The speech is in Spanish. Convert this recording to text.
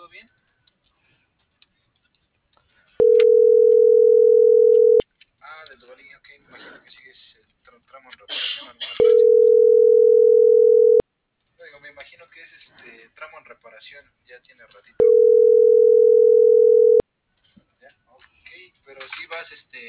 ¿todo bien? Ah, del Duvalín, ok, me imagino que sigues el tramo en reparación, alguna parte. No, digo, me imagino que es tramo en reparación, ya tiene ratito. ¿Ya? Ok, pero si vas